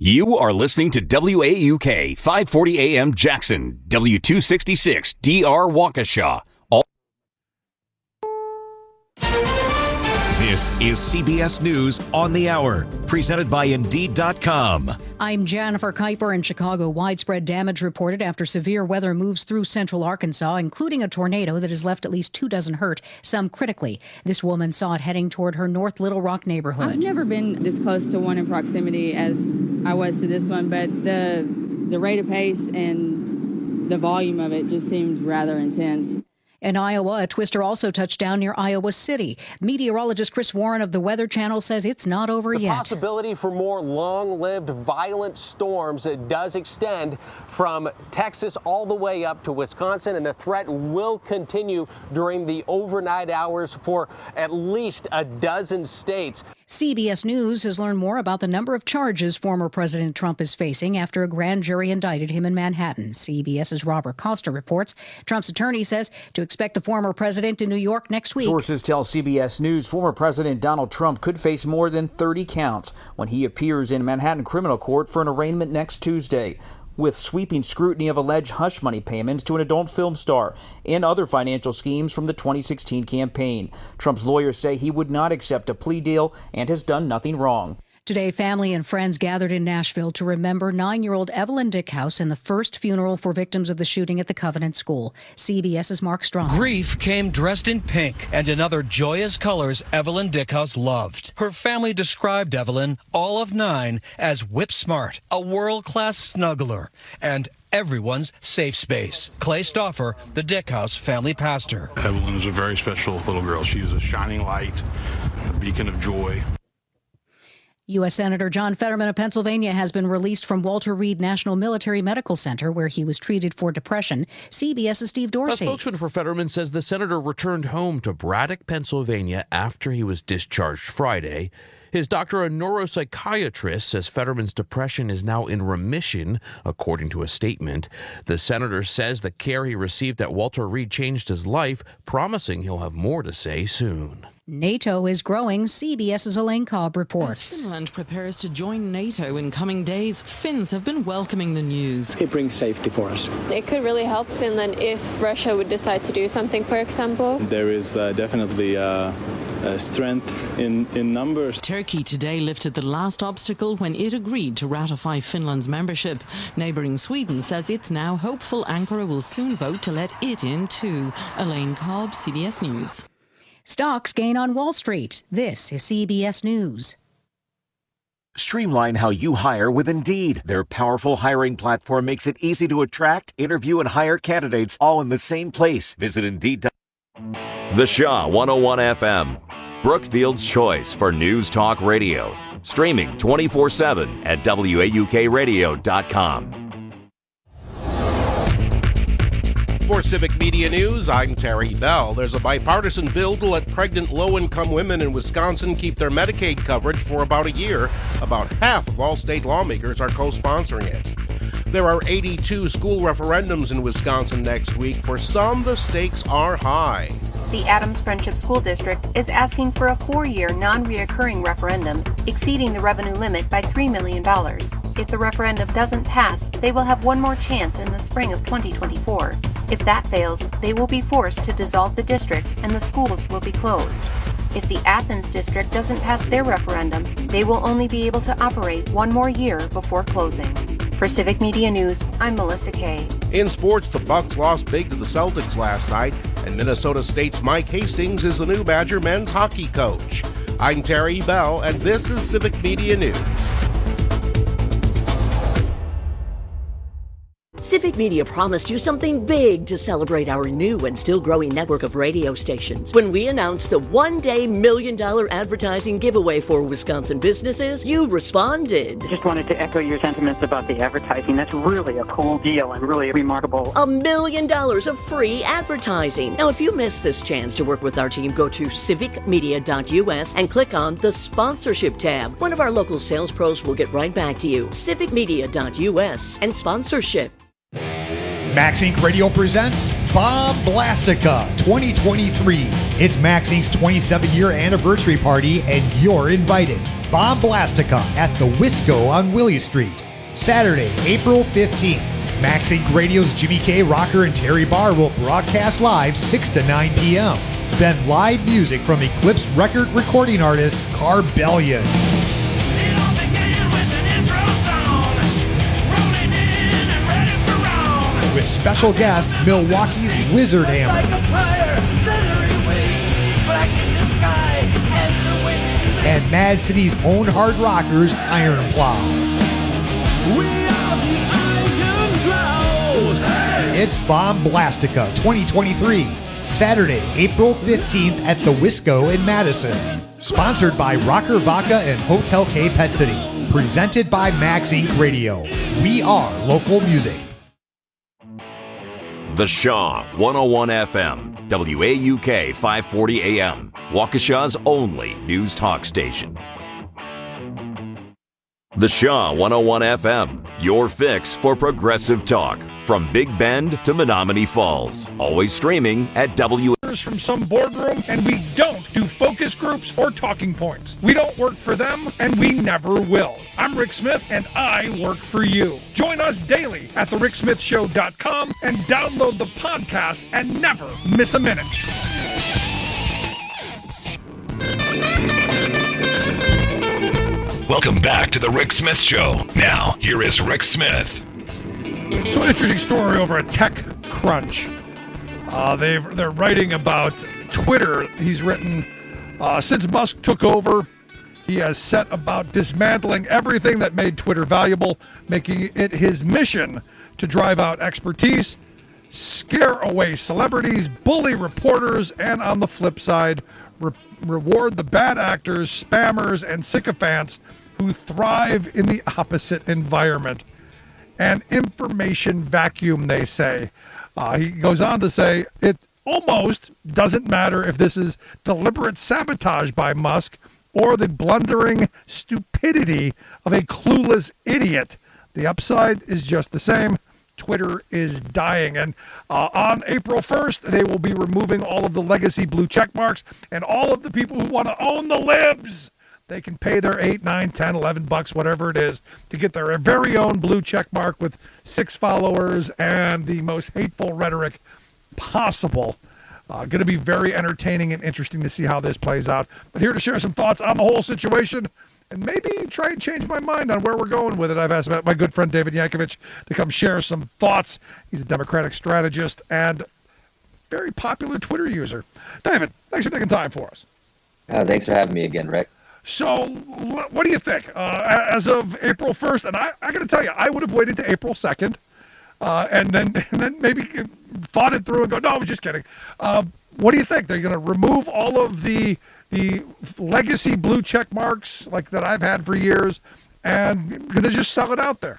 You are listening to WAUK 540 AM Jackson, W266 DR Waukesha. This is CBS News on the Hour, presented by Indeed.com. I'm Jennifer Kuiper in Chicago. Widespread damage reported after severe weather moves through central Arkansas, including a tornado that has left at least 2 dozen hurt, some critically. This woman saw it heading toward her North Little Rock neighborhood. I've never been this close to one in proximity as I was to this one, but the rate of pace and the volume of it just seemed rather intense. In Iowa, a twister also touched down near Iowa City. Meteorologist Chris Warren of the Weather Channel says it's not over yet. The possibility for more long-lived violent storms does extend from Texas all the way up to Wisconsin, and the threat will continue during the overnight hours for at least a dozen states. CBS News has learned more about the number of charges former President Trump is facing after a grand jury indicted him in Manhattan. CBS's Robert Costa reports. Trump's attorney says to expect the former president in New York next week. Sources tell CBS News former President Donald Trump could face more than 30 counts when he appears in Manhattan criminal court for an arraignment next Tuesday, with sweeping scrutiny of alleged hush money payments to an adult film star and other financial schemes from the 2016 campaign. Trump's lawyers say he would not accept a plea deal and has done nothing wrong. Today, family and friends gathered in Nashville to remember 9-year-old Evelyn Dickhouse in the first funeral for victims of the shooting at the Covenant School. CBS's Mark Strauss. Grief came dressed in pink and in other joyous colors Evelyn Dickhouse loved. Her family described Evelyn, all of 9, as whip-smart, a world-class snuggler, and everyone's safe space. Clay Stauffer, the Dickhouse family pastor. Evelyn is a very special little girl. She is a shining light, a beacon of joy. U.S. Senator John Fetterman of Pennsylvania has been released from Walter Reed National Military Medical Center, where he was treated for depression. CBS's Steve Dorsey. A spokesman for Fetterman says the senator returned home to Braddock, Pennsylvania after he was discharged Friday. His doctor, a neuropsychiatrist, says Fetterman's depression is now in remission, according to a statement. The senator says the care he received at Walter Reed changed his life, promising he'll have more to say soon. NATO is growing. CBS's Elaine Cobb reports. As Finland prepares to join NATO in coming days, Finns have been welcoming the news. It brings safety for us. It could really help Finland if Russia would decide to do something, for example. There is definitely strength in numbers. Turkey today lifted the last obstacle when it agreed to ratify Finland's membership. Neighbouring Sweden says it's now hopeful Ankara will soon vote to let it in too. Elaine Cobb, CBS News. Stocks gain on Wall Street. This is CBS News. Streamline how you hire with Indeed. Their powerful hiring platform makes it easy to attract, interview, and hire candidates all in the same place. Visit Indeed.com. The Shaw 101 FM, Brookfield's choice for news talk radio. Streaming 24/7 at WAUKradio.com. For Civic Media News, I'm Terry Bell. There's a bipartisan bill to let pregnant low-income women in Wisconsin keep their Medicaid coverage for about a year. About half of all state lawmakers are co-sponsoring it. There are 82 school referendums in Wisconsin next week. For some, the stakes are high. The Adams Friendship School District is asking for a 4-year non-reoccurring referendum exceeding the revenue limit by $3 million. If the referendum doesn't pass, they will have one more chance in the spring of 2024. If that fails, they will be forced to dissolve the district and the schools will be closed. If the Athens district doesn't pass their referendum, they will only be able to operate one more year before closing. For Civic Media News, I'm Melissa Kay. In sports, the Bucks lost big to the Celtics last night, and Minnesota State's Mike Hastings is the new Badger men's hockey coach. I'm Terry Bell, and this is Civic Media News. Civic Media promised you something big to celebrate our new and still growing network of radio stations. When we announced the one-day $1 million advertising giveaway for Wisconsin businesses, you responded. Just wanted to echo your sentiments about the advertising. That's really a cool deal and really remarkable. $1 million of free advertising. Now, if you missed this chance to work with our team, go to civicmedia.us and click on the sponsorship tab. One of our local sales pros will get right back to you. civicmedia.us and sponsorship. Max Inc. Radio presents Bob Blastica 2023. It's Max Inc.'s 27-year anniversary party, and you're invited. Bomb Blastica at the Wisco on Willie Street. Saturday, April 15th. Max Inc. Radio's Jimmy K. Rocker and Terry Barr will broadcast live 6 to 9 p.m. Then live music from Eclipse record recording artist Carbellion. With special guest Milwaukee's Wizard Hammer. And Mad City's own hard rockers Iron Plow. It's Bomb Blastica 2023, Saturday, April 15th at the Wisco in Madison. Sponsored by Rocker Vodka and Hotel K Pet City. Presented by Max Inc. Radio. We are local music. The Shaw 101 FM, WAUK 540 AM, Waukesha's only news talk station. The Shaw 101 FM, your fix for progressive talk. From Big Bend to Menominee Falls. Always streaming at from some boardroom, and we don't do focus groups or talking points. We don't work for them, and we never will. I'm Rick Smith, and I work for you. Join us daily at thericksmithshow.com and download the podcast and never miss a minute. Welcome back to the Rick Smith Show. Now, here is Rick Smith. So, an interesting story over at TechCrunch. They're writing about Twitter. He's written, since Musk took over, he has set about dismantling everything that made Twitter valuable, making it his mission to drive out expertise, scare away celebrities, bully reporters, and on the flip side, reward the bad actors, spammers, and sycophants who thrive in the opposite environment. An information vacuum, they say. He goes on to say, it almost doesn't matter if this is deliberate sabotage by Musk or the blundering stupidity of a clueless idiot. The upside is just the same. Twitter is dying. And on April 1st, they will be removing all of the legacy blue check marks, and all of the people who want to own the libs, they can pay their $8, $9, $10, $11, whatever it is, to get their very own blue check mark with 6 followers and the most hateful rhetoric possible. Going to be very entertaining and interesting to see how this plays out. But here to share some thoughts on the whole situation and maybe try and change my mind on where we're going with it, I've asked my good friend David Yankovich to come share some thoughts. He's a Democratic strategist and very popular Twitter user. David, thanks for taking time for us. Thanks for having me again, Rick. So, what do you think? As of April 1st, and I got to tell you, I would have waited to April 2nd, and then maybe thought it through and go, no, I'm just kidding. What do you think? They're going to remove all of the legacy blue check marks like that I've had for years, and going to just sell it out there?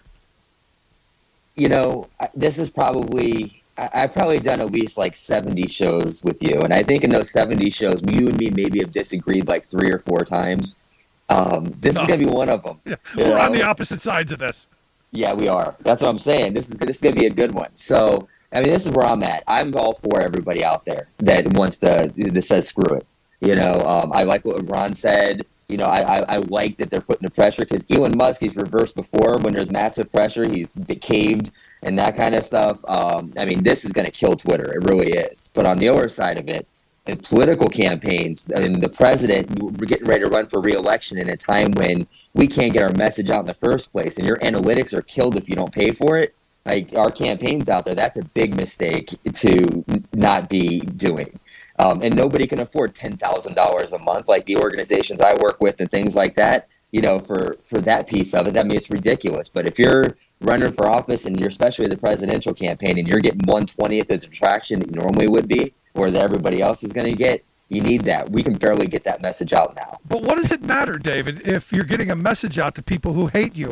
You know, this is probably... I've probably done at least like 70 shows with you. And I think in those 70 shows, you and me maybe have disagreed like 3 or 4 times. This is going to be one of them. Yeah. We're on the opposite sides of this. Yeah, we are. That's what I'm saying. This is going to be a good one. So, I mean, this is where I'm at. I'm all for everybody out there that says screw it. You know, I like what Ron said. You know, I like that they're putting the pressure because Elon Musk, he's reversed before when there's massive pressure. He's caved and that kind of stuff. I mean, this is going to kill Twitter. It really is. But on the other side of it, in political campaigns, I mean, the president, we're getting ready to run for re-election in a time when we can't get our message out in the first place, and your analytics are killed if you don't pay for it. Like, our campaigns out there, that's a big mistake to not be doing. And nobody can afford $10,000 a month like the organizations I work with and things like that, you know, for that piece of it. I mean, it's ridiculous. But if you're running for office and you're especially the presidential campaign and you're getting 1/20th of the traction that you normally would be or that everybody else is going to get, you need that. We can barely get that message out now. But what does it matter, David, if you're getting a message out to people who hate you?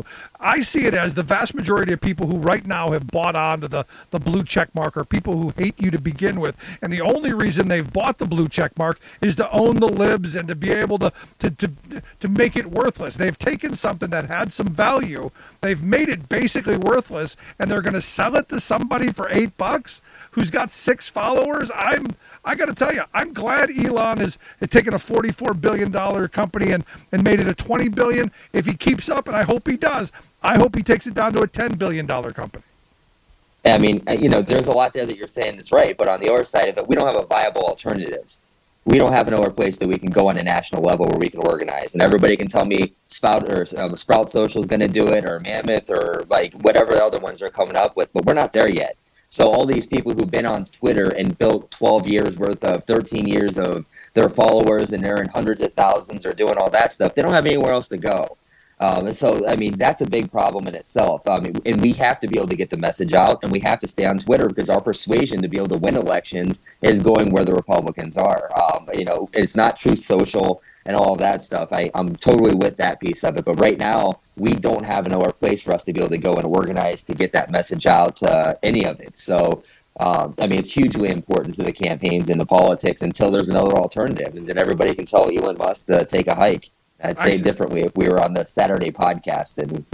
I see it as the vast majority of people who right now have bought onto the blue check mark are people who hate you to begin with. And the only reason they've bought the blue check mark is to own the libs and to be able to make it worthless. They've taken something that had some value, they've made it basically worthless, and they're going to sell it to somebody for $8 who's got 6 followers. I got to tell you, I'm glad Elon has taken a $44 billion company and made it a $20 billion. If he keeps up, and I hope he does, I hope he takes it down to a $10 billion company. I mean, there's a lot there that you're saying that's right, but on the other side of it, we don't have a viable alternative. We don't have another place that we can go on a national level where we can organize. And everybody can tell me Sprout Social is going to do it, or Mammoth, or like whatever the other ones are coming up with, but we're not there yet. So all these people who've been on Twitter and built 12 years worth of 13 years of their followers, and they're in hundreds of thousands, or doing all that stuff, they don't have anywhere else to go. So, I mean, that's a big problem in itself. And we have to be able to get the message out, and we have to stay on Twitter, because our persuasion to be able to win elections is going where the Republicans are. It's not Truth Social and all of that stuff. I'm totally with that piece of it. But right now, we don't have another place for us to be able to go and organize to get that message out to any of it. So, it's hugely important to the campaigns and the politics until there's another alternative, and then everybody can tell Elon Musk to take a hike. I'd say differently if we were on the Saturday podcast. And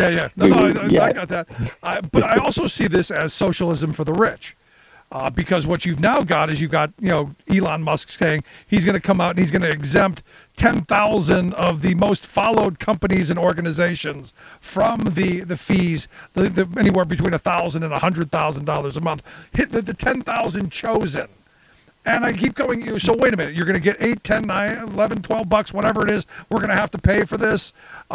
I got that. But I also see this as socialism for the rich, because what you've now got is Elon Musk saying he's going to come out and he's going to exempt 10,000 of the most followed companies and organizations from the fees, anywhere between $1,000 and $100,000 a month. Hit the 10,000 chosen. And I keep going, so wait a minute, you're going to get $8, $10, $9, $11, $12, whatever it is, we're going to have to pay for this.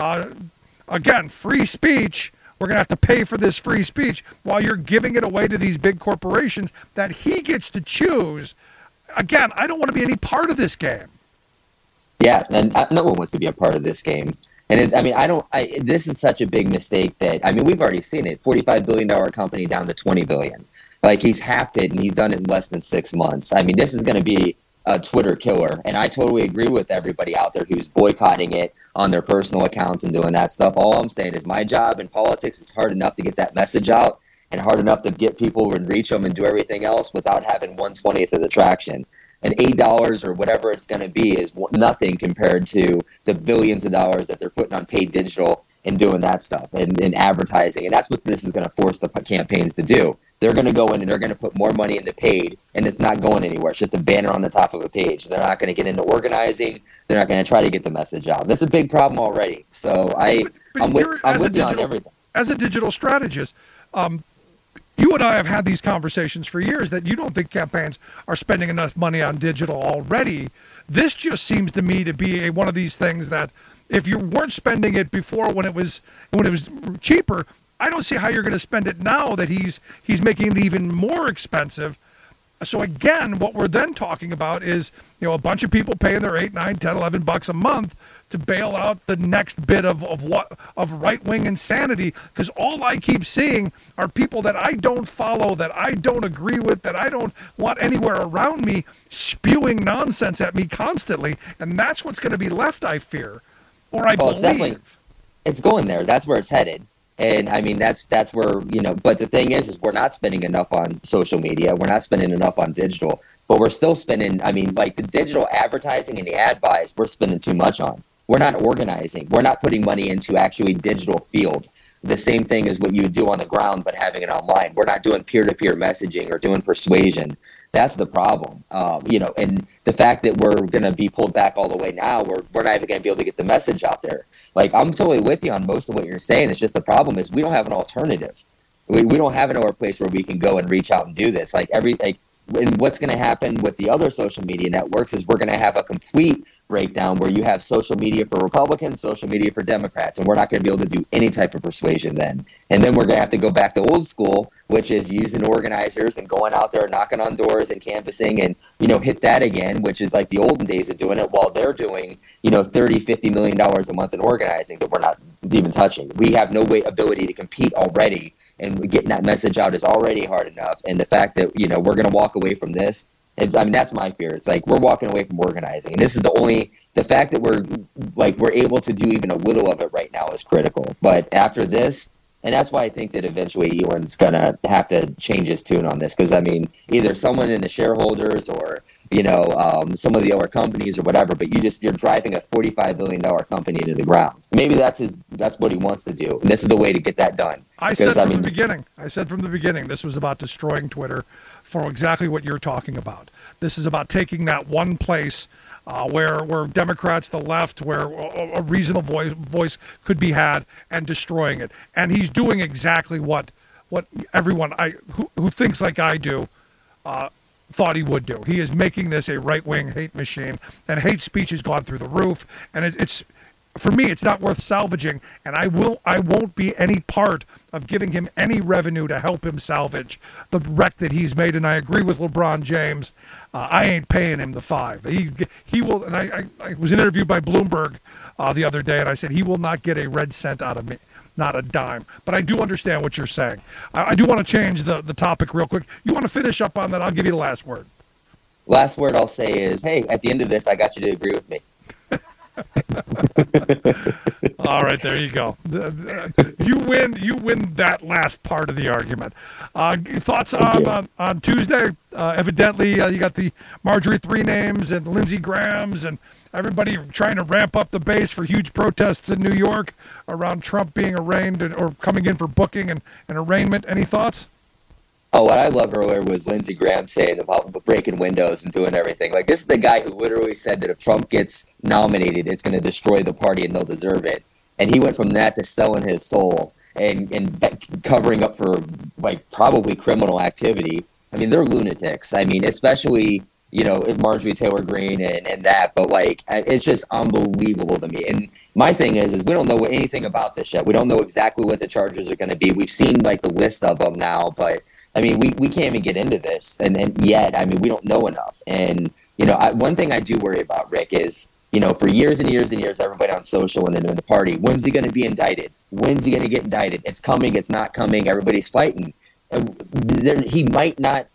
Again, free speech, we're going to have to pay for this free speech while you're giving it away to these big corporations that he gets to choose. Again, I don't want to be any part of this game. Yeah, and no one wants to be a part of this game. And this is such a big mistake that, we've already seen it, $45 billion company down to $20 billion. Like, he's halved it, and he's done it in less than 6 months. This is going to be a Twitter killer. And I totally agree with everybody out there who's boycotting it on their personal accounts and doing that stuff. All I'm saying is my job in politics is hard enough to get that message out, and hard enough to get people and reach them and do everything else without having 1/20th of the traction. And $8 or whatever it's going to be is nothing compared to the billions of dollars that they're putting on paid digital and doing that stuff and advertising. And that's what this is going to force the campaigns to do. They're going to go in and they're going to put more money into paid, and it's not going anywhere. It's just a banner on the top of a page. They're not going to get into organizing. They're not going to try to get the message out. That's a big problem already. So I'm with you on everything. As a digital strategist, you and I have had these conversations for years that you don't think campaigns are spending enough money on digital already. This just seems to me to be one of these things that if you weren't spending it before when it was cheaper, I don't see how you're going to spend it now that he's making it even more expensive. So again, what we're then talking about is, a bunch of people paying their $8, $9, $10, $11 a month to bail out the next bit of right-wing insanity, because all I keep seeing are people that I don't follow, that I don't agree with, that I don't want anywhere around me, spewing nonsense at me constantly, and that's what's going to be left, I fear, or I believe. It's going there. That's where it's headed. And that's where, but the thing is we're not spending enough on social media. We're not spending enough on digital, but we're still spending, like the digital advertising and the ad buys, we're spending too much on. We're not organizing. We're not putting money into actually digital field. The same thing as what you would do on the ground, but having it online. We're not doing peer-to-peer messaging or doing persuasion. That's the problem. And the fact that we're going to be pulled back all the way now, we're not even going to be able to get the message out there. Like, I'm totally with you on most of what you're saying. It's just the problem is we don't have an alternative. We don't have another place where we can go and reach out and do this. And what's going to happen with the other social media networks is we're going to have a complete breakdown where you have social media for Republicans, social media for Democrats, and we're not going to be able to do any type of persuasion then. And then we're going to have to go back to old school, which is using organizers and going out there, knocking on doors and canvassing and, hit that again, which is like the olden days of doing it while they're doing, $30, $50 million a month in organizing that we're not even touching. We have no ability to compete already, and getting that message out is already hard enough. And the fact that, we're going to walk away from this, that's my fear. It's like we're walking away from organizing, and this is the the fact that we're able to do even a little of it right now is critical. But after this, and that's why I think that eventually Elon's going to have to change his tune on this. Because, I mean, either someone in the shareholders or, some of the other companies or whatever, but you're driving a $45 billion company into the ground. Maybe that's what he wants to do. And this is the way to get that done. I said from the beginning, this was about destroying Twitter for exactly what you're talking about. This is about taking that one place where Democrats, the left, where a reasonable voice could be had, and destroying it. And he's doing exactly what everyone who thinks like I do thought he would do. He is making this a right-wing hate machine, and hate speech has gone through the roof. And it's for me, it's not worth salvaging, and I won't be any part of giving him any revenue to help him salvage the wreck that he's made. And I agree with LeBron James. I ain't paying him the $5. He will, and I was interviewed by Bloomberg the other day, and I said he will not get a red cent out of me, not a dime. But I do understand what you're saying. I do want to change the topic real quick. You want to finish up on that? I'll give you the last word. Last word I'll say is, hey, at the end of this, I got you to agree with me. All right, there you go. You win that last part of the argument. Thoughts on Tuesday? Evidently, you got the Marjorie Three Names and Lindsey Graham's and everybody trying to ramp up the base for huge protests in New York around Trump being arraigned or coming in for booking and arraignment. Any thoughts? Oh, what I loved earlier was Lindsey Graham saying about breaking windows and doing everything. Like, this is the guy who literally said that if Trump gets nominated, it's going to destroy the party and they'll deserve it. And he went from that to selling his soul and covering up for, like, probably criminal activity. I mean, they're lunatics. I mean, especially, Marjorie Taylor Greene and that. But, like, it's just unbelievable to me. And my thing is we don't know anything about this yet. We don't know exactly what the charges are going to be. We've seen, like, the list of them now, but I mean, we can't even get into this, and yet, I mean, we don't know enough. And, one thing I do worry about, Rick, is, for years and years and years, everybody on social and in the party, when's he going to be indicted? When's he going to get indicted? It's coming, it's not coming, everybody's fighting. And he might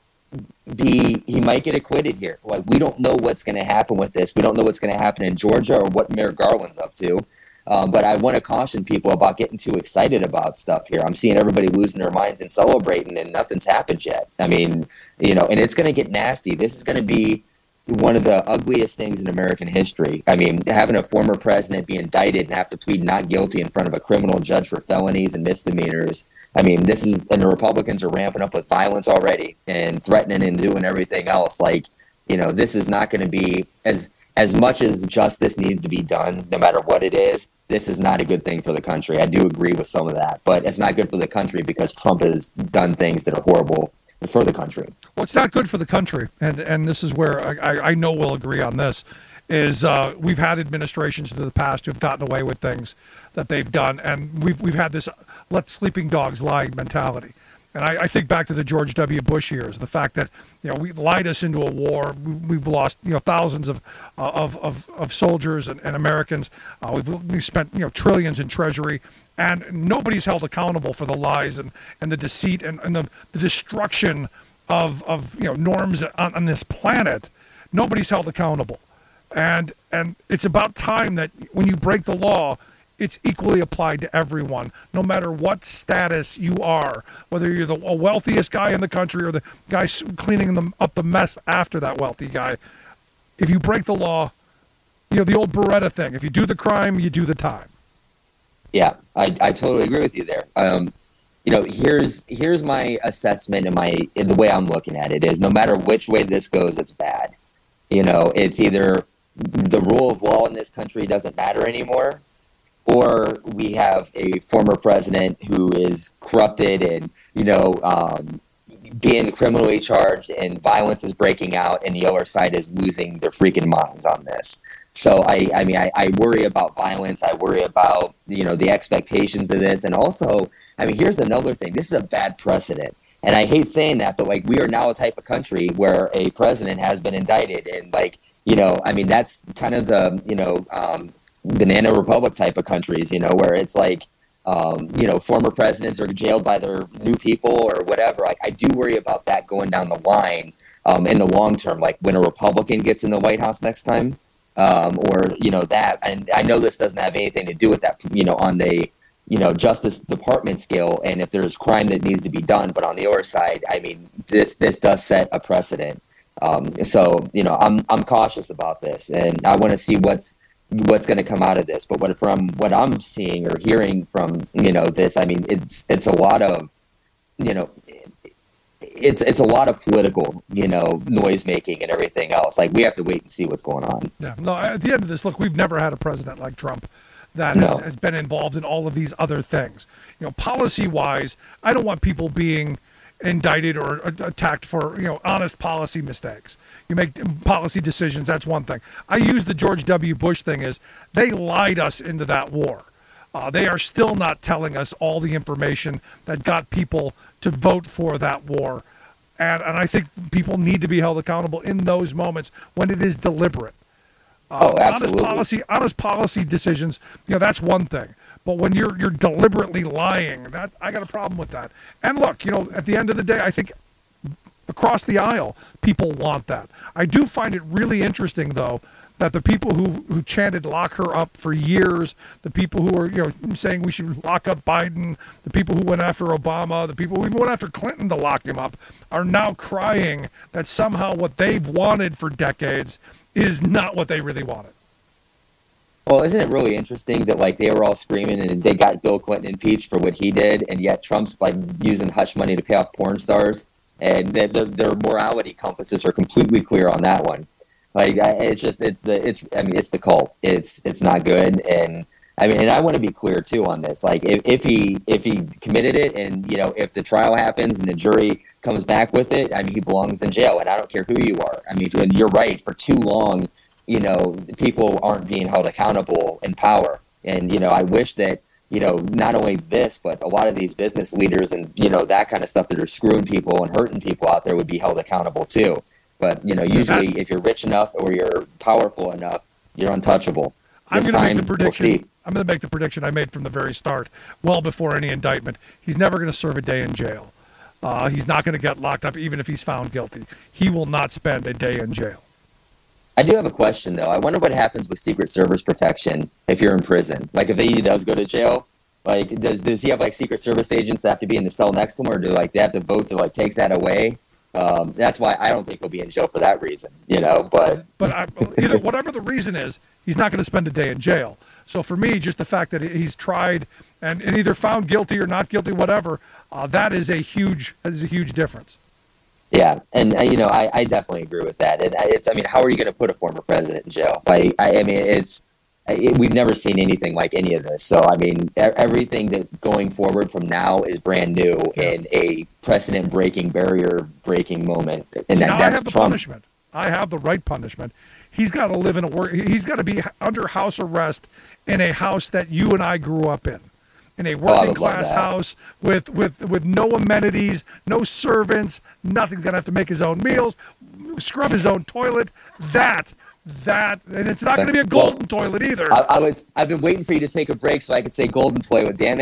get acquitted here. Like, we don't know what's going to happen with this. We don't know what's going to happen in Georgia or what Merrick Garland's up to. But I want to caution people about getting too excited about stuff here. I'm seeing everybody losing their minds and celebrating, and nothing's happened yet. I mean, and it's going to get nasty. This is going to be one of the ugliest things in American history. I mean, having a former president be indicted and have to plead not guilty in front of a criminal judge for felonies and misdemeanors. I mean, and the Republicans are ramping up with violence already and threatening and doing everything else. Like, this is not going to be as much as justice needs to be done, no matter what it is. This is not a good thing for the country. I do agree with some of that, but it's not good for the country because Trump has done things that are horrible for the country. Well, it's not good for the country, and this is where I know we'll agree on this, is we've had administrations in the past who've gotten away with things that they've done, and we've had this let sleeping dogs lie mentality. And I think back to the George W. Bush years, the fact that we lied us into a war. We've lost thousands of soldiers and Americans. We've spent trillions in Treasury, and nobody's held accountable for the lies and the deceit and the destruction of norms on this planet. Nobody's held accountable, and it's about time that when you break the law, it's equally applied to everyone, no matter what status you are, whether you're the wealthiest guy in the country or the guy cleaning up the mess after that wealthy guy. If you break the law, the old Beretta thing, if you do the crime, you do the time. Yeah, I totally agree with you there. Here's my assessment and the way I'm looking at it is no matter which way this goes, it's bad. It's either the rule of law in this country doesn't matter anymore, or we have a former president who is corrupted and, being criminally charged and violence is breaking out and the other side is losing their freaking minds on this. So, I worry about violence. I worry about, the expectations of this. And also, here's another thing. This is a bad precedent. And I hate saying that, but, we are now a type of country where a president has been indicted. And, that's kind of the, banana republic type of countries, where it's former presidents are jailed by their new people or whatever. I do worry about that going down the line in the long term. Like when a Republican gets in the White House next time, or that. And I know this doesn't have anything to do with that, on the Justice Department scale, and if there's crime that needs to be done. But on the other side, I mean, this does set a precedent. So I'm cautious about this, and I want to see what's going to come out of this. But from what I'm seeing or hearing from this, I mean, it's a lot of it's a lot of political noise making and everything else. Like, we have to wait and see what's going on. Yeah. No. At the end of this, look, we've never had a president like Trump that has been involved in all of these other things. Policy-wise, I don't want people being indicted or attacked for, honest policy mistakes. You make policy decisions, that's one thing. I use the George W. Bush thing as they lied us into that war. They are still not telling us all the information that got people to vote for that war. And I think people need to be held accountable in those moments when it is deliberate. Absolutely. Honest policy decisions, that's one thing. But when you're deliberately lying, that I got a problem with that. And look, at the end of the day, I think across the aisle, people want that. I do find it really interesting, though, that the people who chanted lock her up for years, the people who are saying we should lock up Biden, the people who went after Obama, the people who even went after Clinton to lock him up, are now crying that somehow what they've wanted for decades is not what they really wanted. Well, isn't it really interesting that they were all screaming and they got Bill Clinton impeached for what he did, and yet Trump's using hush money to pay off porn stars, and their morality compasses are completely clear on that one. It's the cult. It's not good, and I want to be clear too on this. If he committed it, and if the trial happens and the jury comes back with it, he belongs in jail, and I don't care who you are. And you're right. For too long, people aren't being held accountable in power, and I wish that not only this, but a lot of these business leaders and that kind of stuff that are screwing people and hurting people out there would be held accountable too. But usually, if you're rich enough or you're powerful enough, you're untouchable. I'm going to make the prediction. I'm going to make the prediction I made from the very start, well before any indictment. He's never going to serve a day in jail. He's not going to get locked up, even if he's found guilty. He will not spend a day in jail. I do have a question, though. I wonder what happens with Secret Service protection if you're in prison. If he does go to jail, does he have Secret Service agents that have to be in the cell next to him, or do they have to vote to take that away? That's why I don't think he'll be in jail for that reason, But either whatever the reason is, he's not going to spend a day in jail. So for me, just the fact that he's tried and either found guilty or not guilty, whatever, that is a huge difference. Yeah, and I definitely agree with that. And how are you going to put a former president in jail? We've never seen anything like any of this. So everything that's going forward from now is brand new and a precedent-breaking, barrier-breaking moment. And that's I have the Trump. Punishment. I have the right punishment. He's got to live in he's got to be under house arrest in a house that you and I grew up in a working class house with no amenities, no servants, nothing. He's gonna have to make his own meals, scrub his own toilet. That, and it's not going to be a golden toilet either. I've been waiting for you to take a break so I could say golden toilet. Damn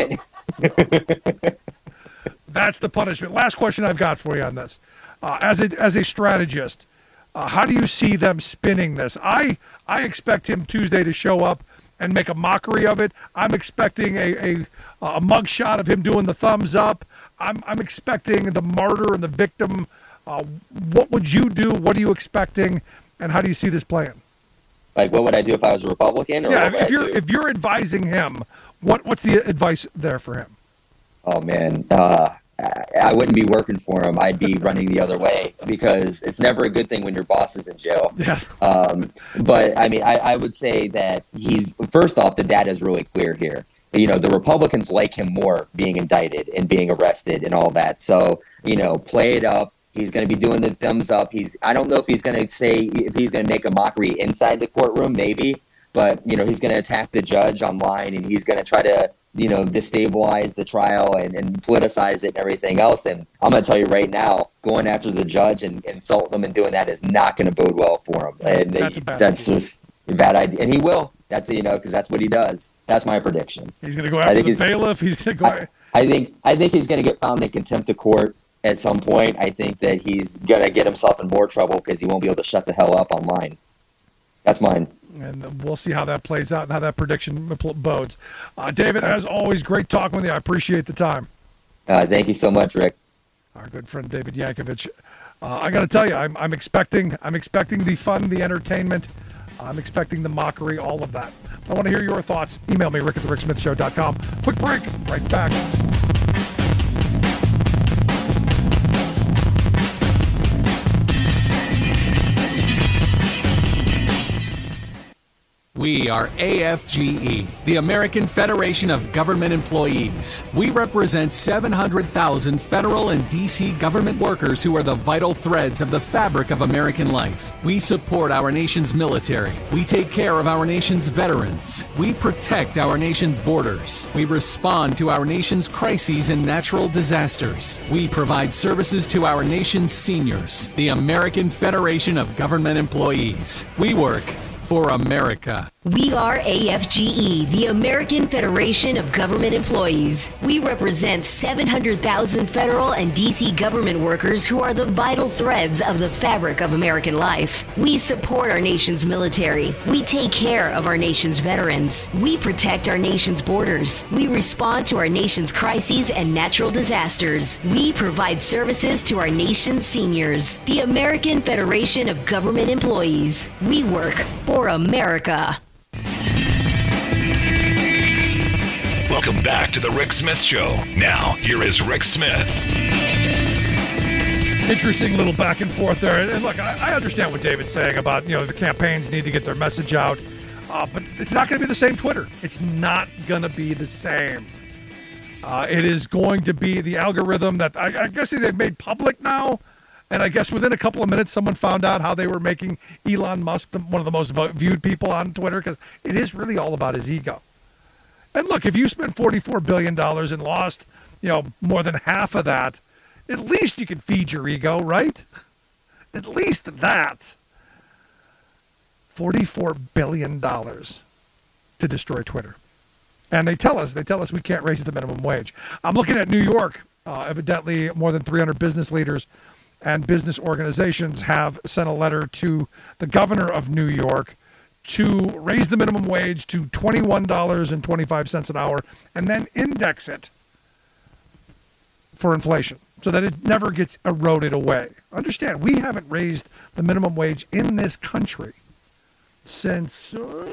it. That's the punishment. Last question I've got for you on this. As a strategist, how do you see them spinning this? I expect him Tuesday to show up and make a mockery of it. I'm expecting a mugshot of him doing the thumbs up. I'm expecting the martyr and the victim. What would you do? What are you expecting? And how do you see this playing? What would I do if I was a Republican? Or if you're advising him, what's the advice there for him? Oh man, I wouldn't be working for him. I'd be running the other way, because it's never a good thing when your boss is in jail. Yeah. But I would say that first off, the data is really clear here. The Republicans like him more being indicted and being arrested and all that. So, play it up. He's going to be doing the thumbs up. I don't know if he's going to make a mockery inside the courtroom, maybe, but he's going to attack the judge online, and he's going to try to destabilize the trial and politicize it and everything else. And I'm going to tell you right now, going after the judge and insulting him and doing that is not going to bode well for him. And that's just a bad idea. And he will. That's because that's what he does. That's my prediction. He's going to go after the bailiff. He's going to go. I think he's going to get found in contempt of court at some point. I think that he's going to get himself in more trouble because he won't be able to shut the hell up online. That's mine. And we'll see how that plays out and how that prediction bodes. David, as always, great talking with you. I appreciate the time. Thank you so much, Rick. Our good friend David Yankovich. I got to tell you, I'm expecting the fun, the entertainment. I'm expecting the mockery, all of that. I want to hear your thoughts. Email me, rick@thericksmithshow.com. Quick break. Right back. We are AFGE, the American Federation of Government Employees. We represent 700,000 federal and D.C. government workers who are the vital threads of the fabric of American life. We support our nation's military. We take care of our nation's veterans. We protect our nation's borders. We respond to our nation's crises and natural disasters. We provide services to our nation's seniors. The American Federation of Government Employees. We work for America. We are AFGE, the American Federation of Government Employees. We represent 700,000 federal and D.C. government workers who are the vital threads of the fabric of American life. We support our nation's military. We take care of our nation's veterans. We protect our nation's borders. We respond to our nation's crises and natural disasters. We provide services to our nation's seniors. The American Federation of Government Employees. We work for America. Welcome back to the Rick Smith Show. Now, here is Rick Smith. Interesting little back and forth there. And look, I understand what David's saying about, the campaigns need to get their message out. But it's not going to be the same Twitter. It's not going to be the same. It is going to be the algorithm that I guess they've made public now. And I guess within a couple of minutes, someone found out how they were making Elon Musk one of the most viewed people on Twitter, because it is really all about his ego. And look, if you spent $44 billion and lost, more than half of that, at least you can feed your ego, right? At least that. $44 billion to destroy Twitter. And they tell us we can't raise the minimum wage. I'm looking at New York. Evidently, more than 300 business leaders and business organizations have sent a letter to the governor of New York to raise the minimum wage to $21.25 an hour and then index it for inflation so that it never gets eroded away. Understand, we haven't raised the minimum wage in this country since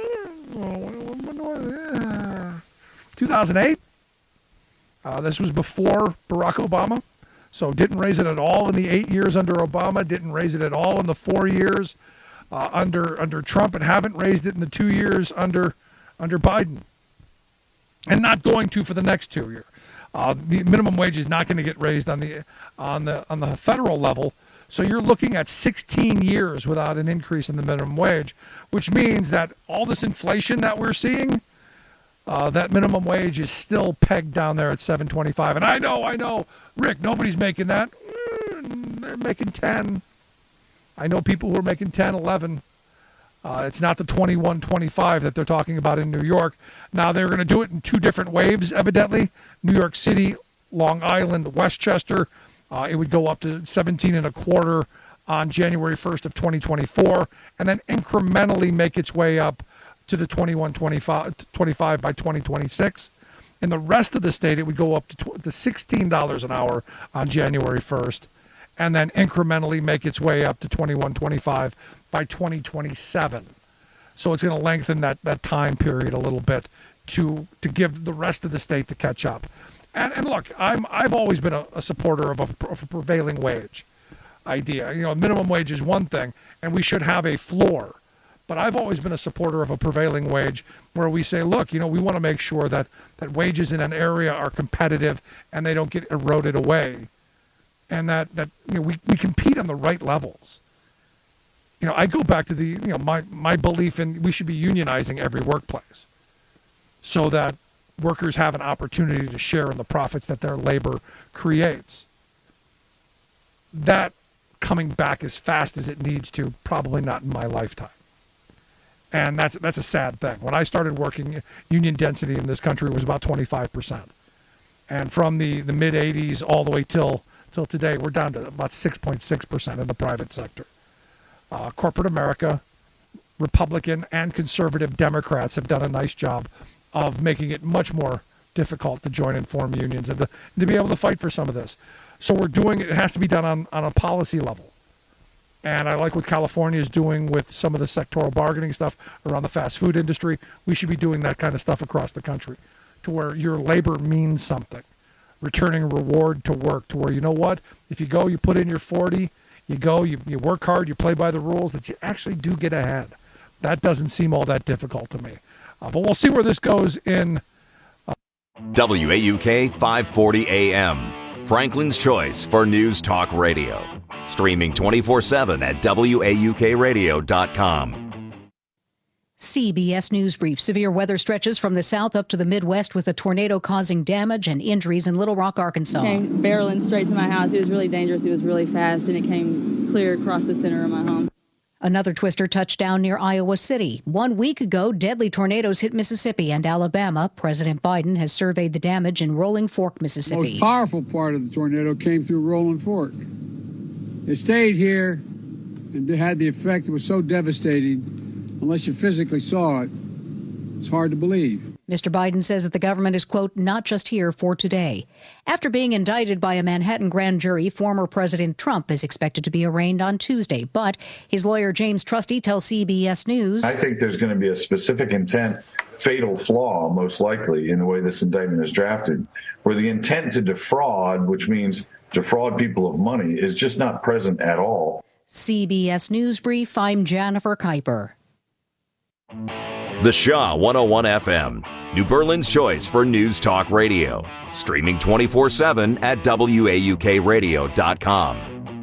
2008. This was before Barack Obama. So didn't raise it at all in the 8 years under Obama, didn't raise it at all in the 4 years under Trump, and haven't raised it in the 2 years under Biden, and not going to for the next 2 years. The minimum wage is not going to get raised on the federal level. So you're looking at 16 years without an increase in the minimum wage, which means that all this inflation that we're seeing, that minimum wage is still pegged down there at $7.25. And I know, Rick, nobody's making that. They're making 10. I know people who are making 10, 11. It's not the 21.25 that they're talking about in New York. Now they're going to do it in 2 different waves, evidently. New York City, Long Island, Westchester. It would go up to 17.25 on January 1st of 2024, and then incrementally make its way up to the 21.25 by 2026. In the rest of the state, it would go up to $16 an hour on January 1st, and then incrementally make its way up to 21.25 by 2027. So it's going to lengthen that time period a little bit to give the rest of the state to catch up. And look, I've always been a supporter of a prevailing wage idea. Minimum wage is one thing, and we should have a floor. But I've always been a supporter of a prevailing wage where we say, look, we want to make sure that wages in an area are competitive and they don't get eroded away, and that we compete on the right levels. I go back to my belief in we should be unionizing every workplace so that workers have an opportunity to share in the profits that their labor creates. That coming back as fast as it needs to, probably not in my lifetime. And that's a sad thing. When I started working, union density in this country was about 25%. And from the mid-'80s all the way till today, we're down to about 6.6% in the private sector. Corporate America Republican and conservative Democrats have done a nice job of making it much more difficult to join and form unions and to be able to fight for some of this. So it has to be done on a policy level. And I like what California is doing with some of the sectoral bargaining stuff around the fast food industry. We should be doing that kind of stuff across the country to where your labor means something. Returning reward to work to where, you know what, if you go, you put in your 40, you go, you work hard, you play by the rules, that you actually do get ahead. That doesn't seem all that difficult to me. But we'll see where this goes in. WAUK 540 AM, Franklin's choice for News Talk Radio. Streaming 24/7 at WAUKradio.com. CBS News Brief. Severe weather stretches from the south up to the Midwest with a tornado causing damage and injuries in Little Rock, Arkansas. It came barreling straight to my house. It was really dangerous. It was really fast, and it came clear across the center of my home. Another twister touched down near Iowa City. 1 week ago, deadly tornadoes hit Mississippi and Alabama. President Biden has surveyed the damage in Rolling Fork, Mississippi. The most powerful part of the tornado came through Rolling Fork. It stayed here and had the effect. It was so devastating. Unless you physically saw it, it's hard to believe. Mr. Biden says that the government is, quote, not just here for today. After being indicted by a Manhattan grand jury, former President Trump is expected to be arraigned on Tuesday. But his lawyer, James Trusty, tells CBS News, I think there's going to be a specific intent, fatal flaw, most likely, in the way this indictment is drafted, where the intent to defraud, which means defraud people of money, is just not present at all. CBS News Brief, I'm Jennifer Kuiper. The Shaw 101 FM, New Berlin's choice for News Talk Radio. Streaming 24/7 at WAUKradio.com.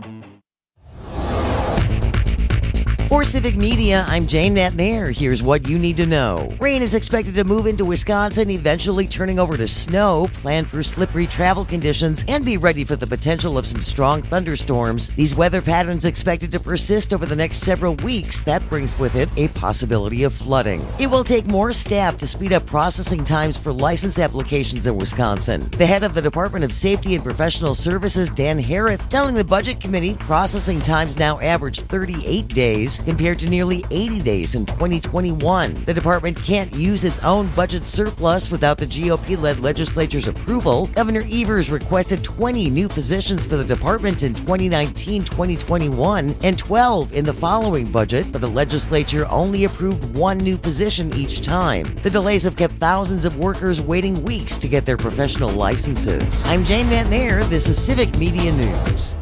For Civic Media, I'm Jane Natnair. Here's what you need to know. Rain is expected to move into Wisconsin, eventually turning over to snow. Plan for slippery travel conditions and be ready for the potential of some strong thunderstorms. These weather patterns expected to persist over the next several weeks. That brings with it a possibility of flooding. It will take more staff to speed up processing times for license applications in Wisconsin. The head of the Department of Safety and Professional Services, Dan Harrith, telling the Budget Committee processing times now average 38 days. Compared to nearly 80 days in 2021. The department can't use its own budget surplus without the GOP-led legislature's approval. Governor Evers requested 20 new positions for the department in 2019-2021 and 12 in the following budget, but the legislature only approved 1 new position each time. The delays have kept thousands of workers waiting weeks to get their professional licenses. I'm Jane Natnair. This is Civic Media News.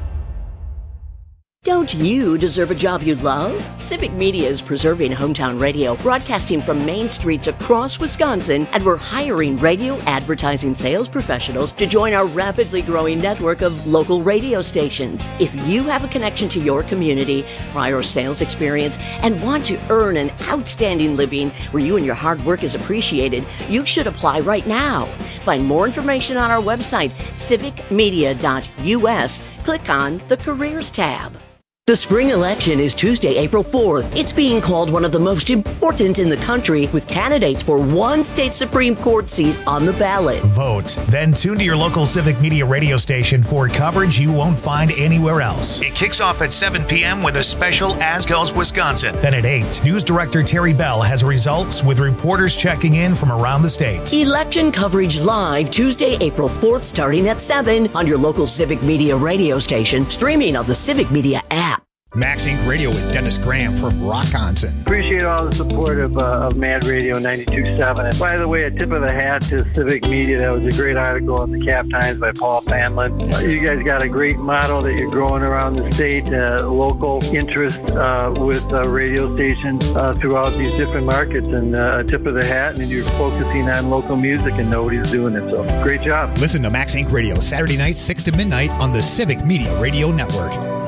Don't you deserve a job you love? Civic Media is preserving hometown radio, broadcasting from main streets across Wisconsin, and we're hiring radio advertising sales professionals to join our rapidly growing network of local radio stations. If you have a connection to your community, prior sales experience, and want to earn an outstanding living where you and your hard work is appreciated, you should apply right now. Find more information on our website, civicmedia.us. Click on the Careers tab. The spring election is Tuesday, April 4th. It's being called one of the most important in the country, with candidates for one state Supreme Court seat on the ballot. Vote. Then tune to your local Civic Media radio station for coverage you won't find anywhere else. It kicks off at 7 p.m. with a special As Goes Wisconsin. Then at 8, News Director Terry Bell has results with reporters checking in from around the state. Election coverage live Tuesday, April 4th, starting at 7 on your local Civic Media radio station, streaming on the Civic Media app. Max Inc. Radio with Dennis Graham from Rockonson. Appreciate all the support of Mad Radio 92.7. And by the way, a tip of the hat to Civic Media. That was a great article in the Cap Times by Paul Fanlin. You guys got a great model that you're growing around the state, local interest with radio stations throughout these different markets. And a tip of the hat, and you're focusing on local music, and nobody's doing it. So great job. Listen to Max Inc. Radio Saturday nights 6 to midnight on the Civic Media Radio Network.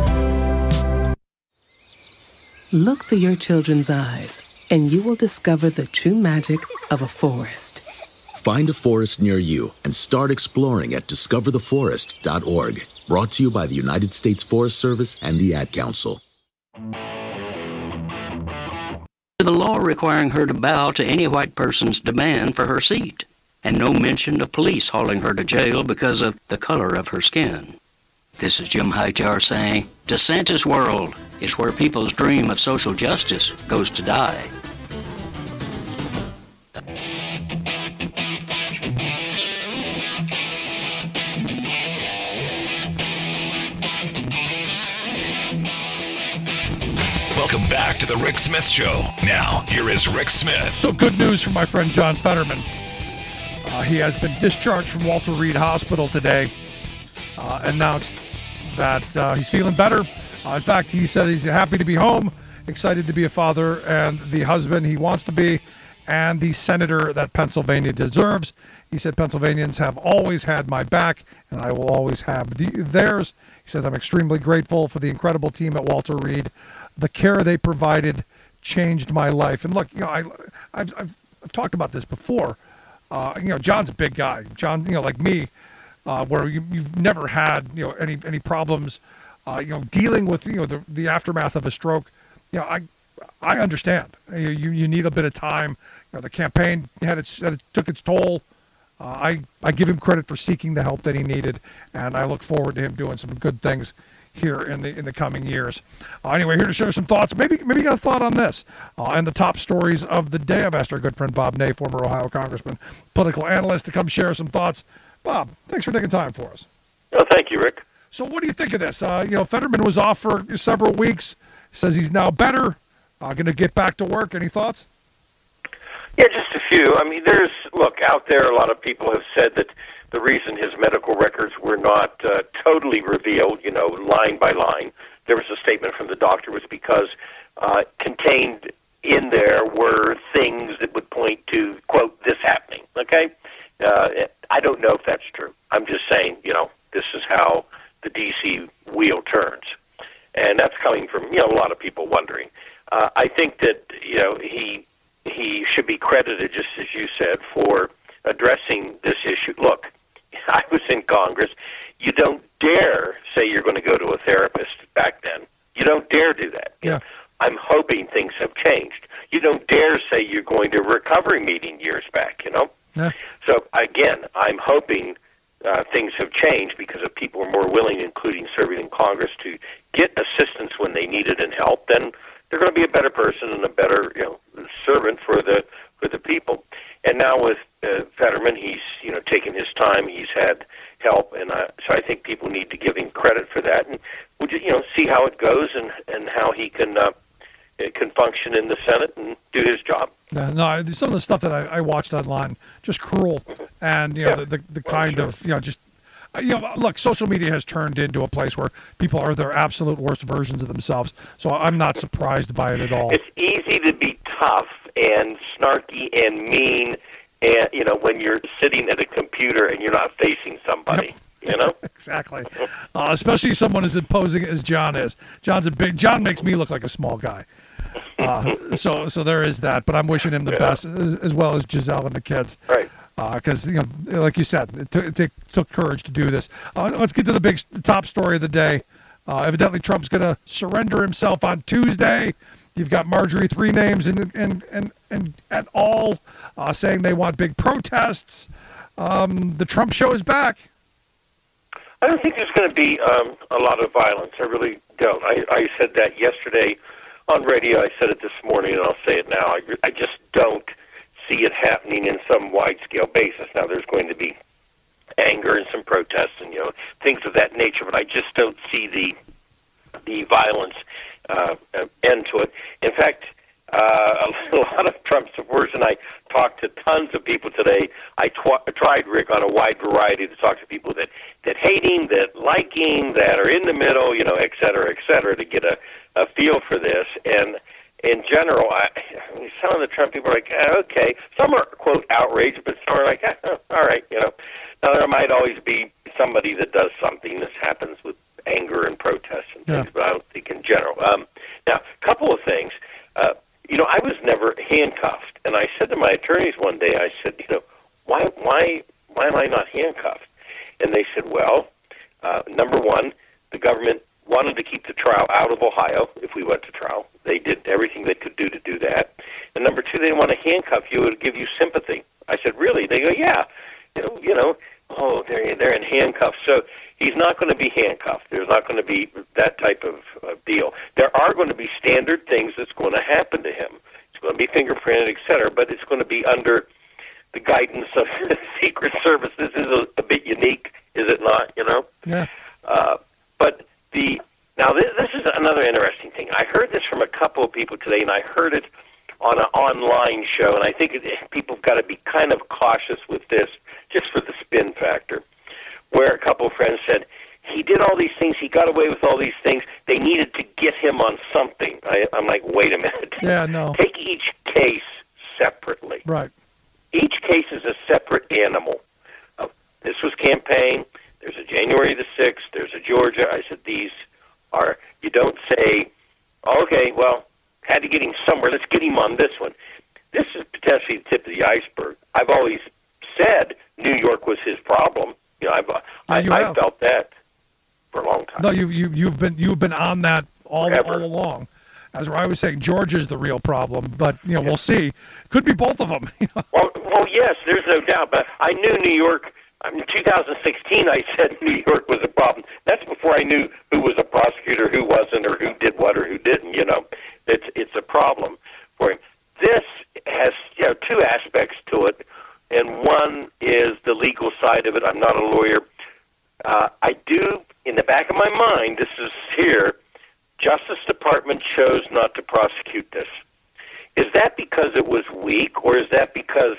Look through your children's eyes, and you will discover the true magic of a forest. Find a forest near you and start exploring at discovertheforest.org. Brought to you by the United States Forest Service and the Ad Council. The law requiring her to bow to any white person's demand for her seat, and no mention of police hauling her to jail because of the color of her skin. This is Jim Hightower saying, DeSantis World is where people's dream of social justice goes to die. Welcome back to the Rick Smith Show. Now, here is Rick Smith. So good news for my friend John Fetterman. He has been discharged from Walter Reed Hospital today. Announced that he's feeling better. In fact, he said he's happy to be home, excited to be a father and the husband he wants to be, and the senator that Pennsylvania deserves. He said, Pennsylvanians have always had my back, and I will always have theirs. He said, I'm extremely grateful for the incredible team at Walter Reed. The care they provided changed my life. And look, I've talked about this before. John's a big guy. John, like me, where you've never had, any problems, dealing with, the aftermath of a stroke. I understand. You need a bit of time. The campaign took its toll. I give him credit for seeking the help that he needed, and I look forward to him doing some good things here in the coming years. Anyway, here to share some thoughts. Maybe you got a thought on this and the top stories of the day. I've asked our good friend Bob Ney, former Ohio congressman, political analyst, to come share some thoughts. Bob, thanks for taking time for us. Oh, thank you, Rick. So what do you think of this? Fetterman was off for several weeks. Says he's now better. Going to get back to work. Any thoughts? Yeah, just a few. I mean, out there, a lot of people have said that the reason his medical records were not totally revealed, line by line, there was a statement from the doctor, was because contained in there were things that would point to, quote, this happening, okay? I don't know if that's true. I'm just saying, this is how the D.C. wheel turns. And that's coming from, a lot of people wondering. I think that, he should be credited, just as you said, for addressing this issue. Look, I was in Congress. You don't dare say you're going to go to a therapist back then. You don't dare do that. Yeah. I'm hoping things have changed. You don't dare say you're going to a recovery meeting years back, Yeah. So, again, I'm hoping things have changed because if people are more willing, including serving in Congress, to get assistance when they need it and help, then they're going to be a better person and a better servant for the people. And now with Fetterman, he's taken his time. He's had help, and so I think people need to give him credit for that. And we'll just see how it goes and how he can function in the Senate and do his job. Yeah, no, some of the stuff that I watched online, just cruel, and the kind of just. Look, social media has turned into a place where people are their absolute worst versions of themselves. So I'm not surprised by it at all. It's easy to be tough and snarky and mean, and when you're sitting at a computer and you're not facing somebody. Yep. Exactly. Especially someone as imposing as John is. John makes me look like a small guy. So there is that. But I'm wishing him the best, as well as Giselle and the kids. Right. Because, like you said, it took courage to do this. Let's get to the top story of the day. Evidently, Trump's going to surrender himself on Tuesday. You've got Marjorie, 3 names, and at all saying they want big protests. The Trump show is back. I don't think there's going to be a lot of violence. I really don't. I said that yesterday on radio. I said it this morning, and I'll say it now. I just don't see it happening in some wide-scale basis. Now, there's going to be anger and some protests and, things of that nature, but I just don't see the violence end to it. In fact, a lot of Trump supporters, and I talked to tons of people today. I tried, Rick, on a wide variety to talk to people that hate him, that like him, that are in the middle, et cetera, to get a feel for this. And in general, some of the Trump people are like, okay. Some are, quote, outraged, but some are like, all right, Now, there might always be somebody that does something. This happens with anger and protests and things, but I don't think in general. Now, a couple of things. I was never handcuffed, and I said to my attorneys one day, I said, why am I not handcuffed? And they said, well, number one, the government wanted to keep the trial out of Ohio if we went to trial. They did everything they could do to do that. And number two, they didn't want to handcuff you. It would give you sympathy. I said, really? They go, yeah. they're in handcuffs. So he's not going to be handcuffed. There's not going to be that type of deal. There are going to be standard things that's going to happen to him. It's going to be fingerprinted, et cetera, but it's going to be under the guidance of the Secret Service. This is a bit unique, is it not? Yeah. But now this is another interesting thing. I heard this from a couple of people today, and I heard it on an online show, and I think people have got to be kind of cautious with this, just for the spin factor, where a couple of friends said, he did all these things, he got away with all these things, they needed to get him on something. I'm like, wait a minute. Yeah, no. Take each case separately. Right. Each case is a separate animal. This was campaign, there's a January the 6th, there's a Georgia. I said, these are, you don't say, okay, well, had to get him somewhere, let's get him on this one. This is potentially the tip of the iceberg. I've always said New York was his problem. I felt that for a long time. No, you've been on that all along. As I was saying, Georgia's the real problem, but we'll see. Could be both of them. Well, yes, there's no doubt. But I knew New York. In 2016, I said New York was a problem. That's before I knew who was a prosecutor, who wasn't, or who did what or who didn't. It's a problem for him. This has two aspects to it, and one is the legal side of it. I'm not a lawyer. I do, in the back of my mind, this is here, Justice Department chose not to prosecute this. Is that because it was weak, or is that because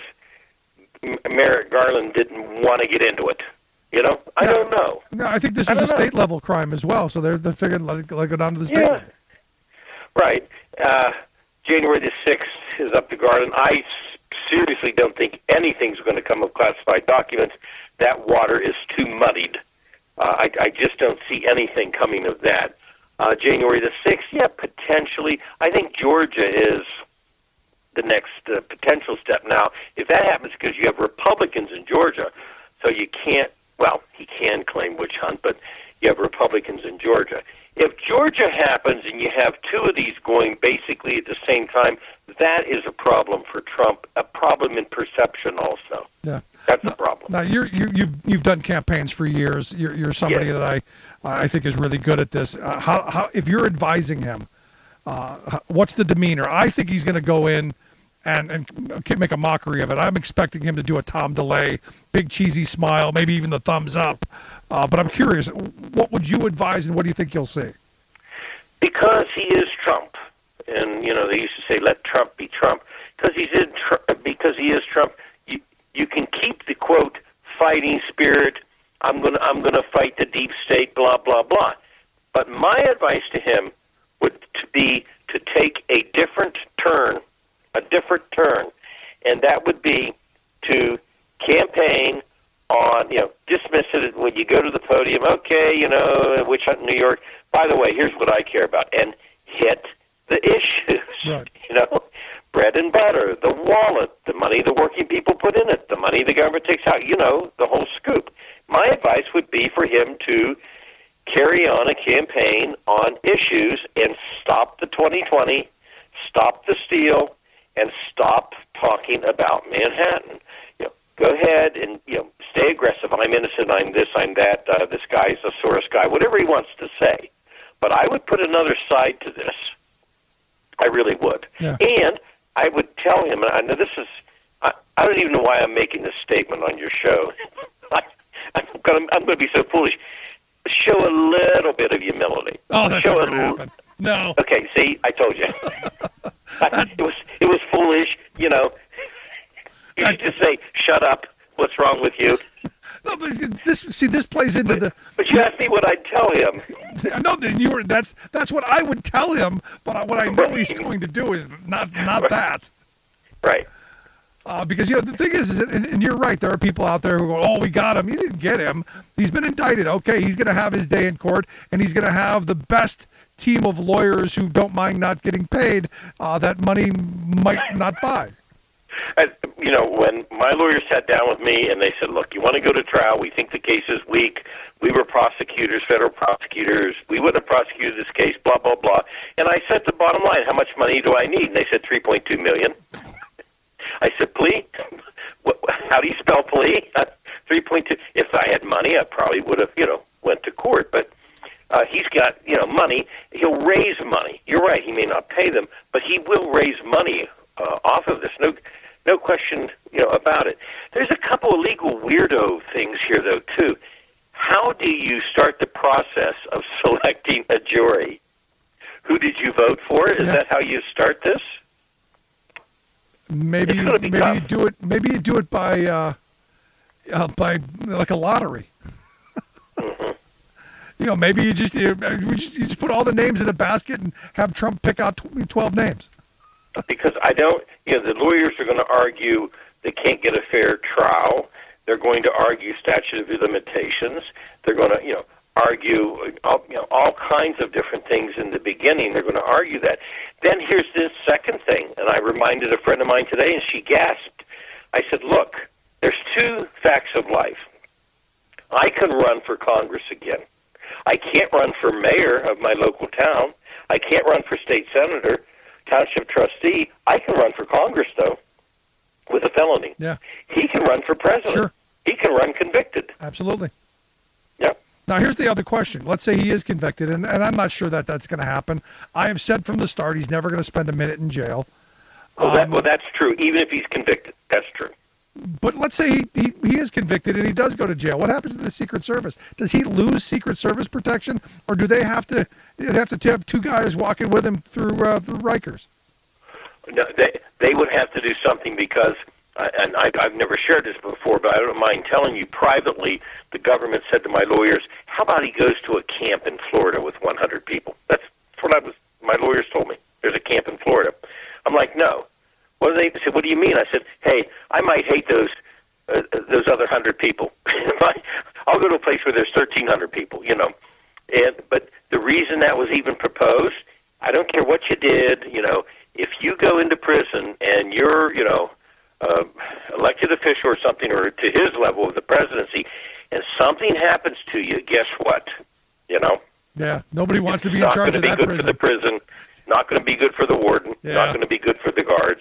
Merrick Garland didn't want to get into it? I don't know. No, I think this was a state-level crime as well, so they're figuring let it go down to the state level. Right. January the 6th is up to Garland. I seriously don't think anything's going to come of classified documents. That water is too muddied. I just don't see anything coming of that. January the 6th, potentially. I think Georgia is the next potential step. Now, if that happens because you have Republicans in Georgia, so you can't, he can claim witch hunt, but you have Republicans in Georgia. If Georgia happens and you have two of these going basically at the same time, that is a problem for Trump, a problem in perception also. Yeah. That's a problem. Now, you've done campaigns for years. You're somebody that I think is really good at this. How if you're advising him, what's the demeanor? I think he's going to go in and make a mockery of it. I'm expecting him to do a Tom DeLay, big cheesy smile, maybe even the thumbs up. But I'm curious, what would you advise, and what do you think you'll see? Because he is Trump, and they used to say, "Let Trump be Trump." Because he is Trump, you can keep the quote fighting spirit. I'm gonna fight the deep state, blah blah blah. But my advice to him would be to take a different turn, and that would be to campaign on, dismiss it when you go to the podium. Okay, witch hunt in New York. By the way, here's what I care about, and hit the issues. Right. Bread and butter, the wallet, the money the working people put in it, the money the government takes out. The whole scoop. My advice would be for him to carry on a campaign on issues and stop the 2020, stop the steal, and stop talking about Manhattan. Go ahead and stay aggressive. I'm innocent. I'm this. I'm that. This guy's a Soros guy. Whatever he wants to say. But I would put another side to this. I really would. Yeah. And I would tell him. And I know this is. I don't even know why I'm making this statement on your show. I'm going to be so foolish. Show a little bit of humility. Oh, that's not going to happen. No. Okay. See, I told you. It was foolish. You should just say, "Shut up! What's wrong with you?" No, but this plays into the. But you asked me what I'd tell him. No, then you were. That's what I would tell him. But what I know he's going to do is not that. Right. Because the thing is, and you're right. There are people out there who go, "Oh, we got him. You didn't get him. He's been indicted. Okay, he's going to have his day in court, and he's going to have the best team of lawyers who don't mind not getting paid. That money might not buy." When my lawyer sat down with me and they said, "Look, you want to go to trial? We think the case is weak. We were prosecutors, federal prosecutors. We wouldn't have prosecuted this case, blah, blah, blah." And I said, the bottom line, how much money do I need? And they said, $3.2 million. I said, plea? How do you spell plea? $3.2. If I had money, I probably would have, went to court. But he's got, money. He'll raise money. You're right. He may not pay them, but he will raise money off of this. No question, about it. There's a couple of legal weirdo things here, though, too. How do you start the process of selecting a jury? Who did you vote for? Is that how you start this? Maybe you do it. Maybe you do it by like a lottery. Mm-hmm. Maybe you just put all the names in a basket and have Trump pick out 12 names. Because the lawyers are going to argue they can't get a fair trial. They're going to argue statute of limitations. They're going to, argue, all kinds of different things in the beginning. They're going to argue that. Then here's this second thing, and I reminded a friend of mine today, and she gasped. I said, look, there's two facts of life. I can run for Congress again. I can't run for mayor of my local town. I can't run for state senator, township trustee. I can run for Congress, though, with a felony. Yeah. He can run for president. Sure. He can run convicted. Absolutely. Yeah. Now, here's the other question. Let's say he is convicted, and I'm not sure that that's going to happen. I have said from the start he's never going to spend a minute in jail. Well, that's true. Even if he's convicted, that's true. But let's say he is convicted and he does go to jail. What happens to the Secret Service? Does he lose Secret Service protection, or do they have to have two guys walking with him through Rikers? No, they would have to do something because, and I've never shared this before, but I don't mind telling you privately, the government said to my lawyers, how about he goes to a camp in Florida with 100 people? That's what my lawyers told me. There's a camp in Florida. I'm like, no. They said, what do you mean? I said, hey, I might hate those other 100 people. I'll go to a place where there's 1,300 people, But the reason that was even proposed, I don't care what you did, if you go into prison and you're, elected official or something, or to his level of the presidency, and something happens to you, guess what? Yeah, nobody wants to be in charge of that prison. It's not going to be good for the prison. Not going to be good for the warden. Yeah. Not going to be good for the guards.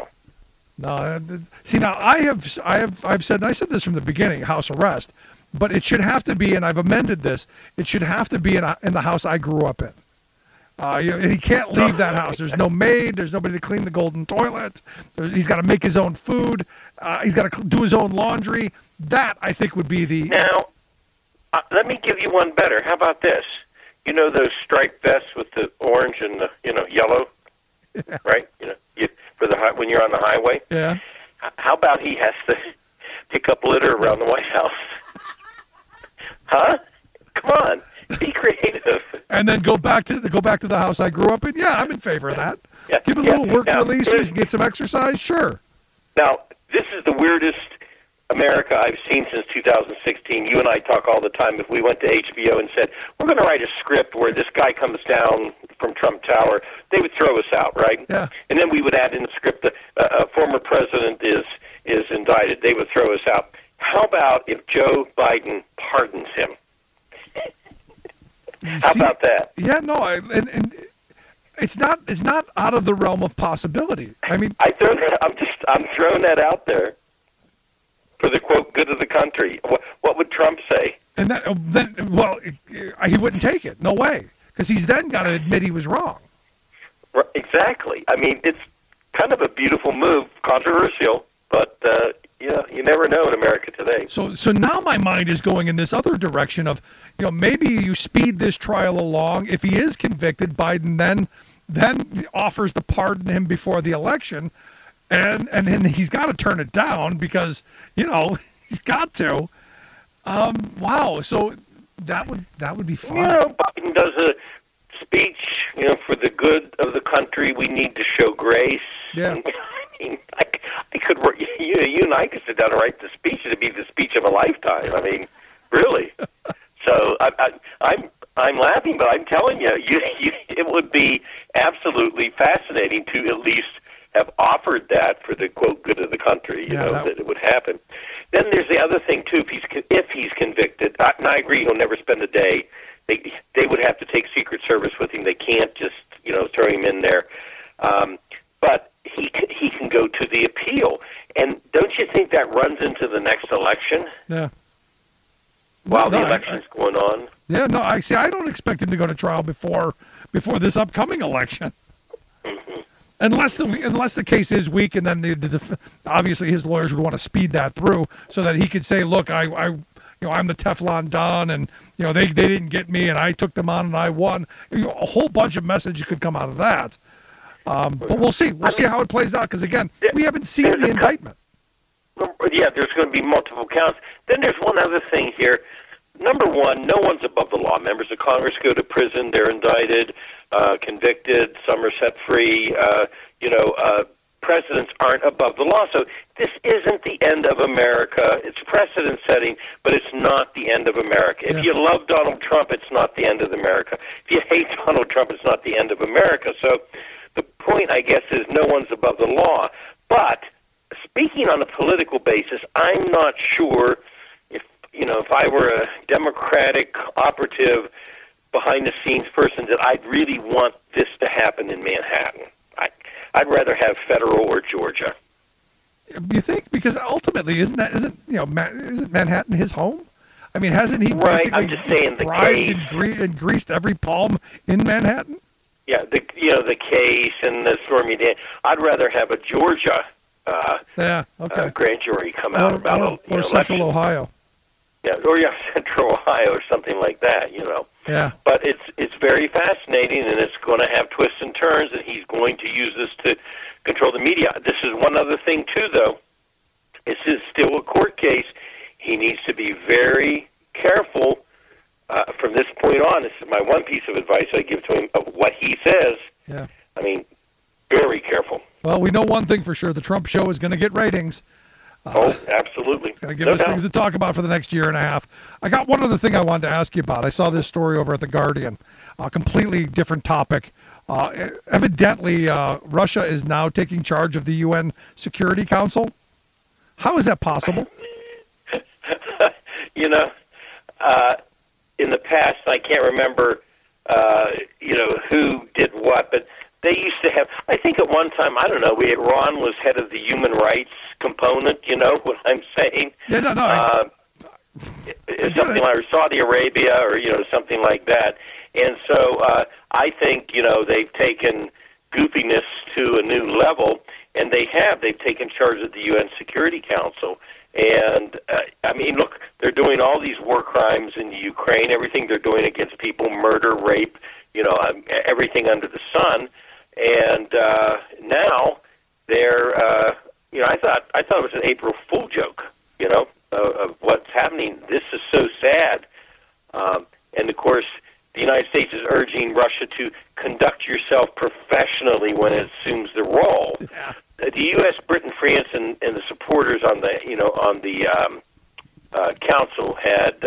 No, see now I've said, and I said this from the beginning, house arrest, but it should have to be, and I've amended this. It should have to be in the house I grew up in. He can't leave that house. There's no maid. There's nobody to clean the golden toilet. He's got to make his own food. He's got to do his own laundry. That, I think, would be the... Now, let me give you one better. How about this? Those striped vests with the orange and the, yellow, yeah. Right? When you're on the highway? Yeah. How about he has to pick up litter around the White House? Huh? Come on. Be creative. And then go back to the house I grew up in. Yeah, I'm in favor of that. Yeah. Give it a little work release so he can get some exercise. Sure. Now, this is the weirdest America I've seen since 2016. You and I talk all the time. If we went to HBO and said, we're going to write a script where this guy comes down from Trump Tower, they would throw us out, right? Yeah. And then we would add in the script that a former president is indicted. They would throw us out. How about if Joe Biden pardons him? How about that? Yeah, no, and it's not out of the realm of possibility. I mean, I'm throwing that out there for the quote good of the country. What would Trump say? And he wouldn't take it. No way, because he's then got to admit he was wrong. Exactly. I mean, it's kind of a beautiful move, controversial, but you never know in America today. So now my mind is going in this other direction of, maybe you speed this trial along. If he is convicted, Biden then offers to pardon him before the election, and then he's got to turn it down because he's got to. Wow. So that would be fun. Biden does a speech, for the good of the country. We need to show grace. Yeah. I mean, I could, you and I could sit down and write the speech. It'd be the speech of a lifetime. I mean, really. So I'm laughing, but I'm telling you, it would be absolutely fascinating to at least have offered that for the quote good of the country. That it would happen. Then there's the other thing too. If he's convicted, and I agree, he'll never spend a day. They would have to take Secret Service with him. They can't just throw him in there. But he can go to the appeal. And don't you think that runs into the next election? Yeah. While the election's going on? Yeah, no, I don't expect him to go to trial before this upcoming election. Mm-hmm. Unless the case is weak, and then obviously his lawyers would want to speed that through so that he could say, look, I'm the Teflon Don, and they didn't get me, and I took them on and I won. A whole bunch of messages could come out of that. But we'll see. We'll see how it plays out, because again, we haven't seen the indictment. Yeah, there's going to be multiple counts. Then there's one other thing here. Number one, no one's above the law. Members of Congress go to prison, they're indicted, convicted, some are set free. Presidents aren't above the law. So this isn't the end of America. It's precedent setting, but it's not the end of America. If you love Donald Trump, it's not the end of America. If you hate Donald Trump, it's not the end of America. So the point, I guess, is no one's above the law. But speaking on a political basis, I'm not sure if I were a Democratic operative, behind-the-scenes person, that I'd really want this to happen in Manhattan. I'd rather have federal or Georgia. You think? Because ultimately, isn't Manhattan his home? I mean, hasn't he basically I'm just saying and greased every palm in Manhattan? Yeah, the case and the stormy day. I'd rather have a Georgia grand jury come out about or Central Ohio. Yeah, or Central Ohio or something like that, Yeah. But it's very fascinating, and it's going to have twists and turns, and he's going to use this to control the media. This is one other thing, too, though. This is still a court case. He needs to be very careful from this point on. This is my one piece of advice I give to him of what he says. Yeah. I mean, very careful. Well, we know one thing for sure. The Trump show is going to get ratings. Absolutely. It's going to give us things to talk about for the next year and a half. I got one other thing I wanted to ask you about. I saw this story over at The Guardian, a completely different topic. Evidently, Russia is now taking charge of the UN Security Council. How is that possible? In the past, I can't remember, who did what, but they used to have, I think at one time, I don't know, Iran was head of the human rights component, you know what I'm saying? Yeah, no. Something like Saudi Arabia or, something like that. And so I think, they've taken goofiness to a new level, and they've taken charge of the UN Security Council. And, look, they're doing all these war crimes in the Ukraine, everything they're doing against people, murder, rape, everything under the sun. And now they're, I thought it was an April Fool joke, of what's happening. This is so sad. And, of course, the United States is urging Russia to conduct yourself professionally when it assumes the role. Yeah. The U.S., Britain, France, and the supporters on the council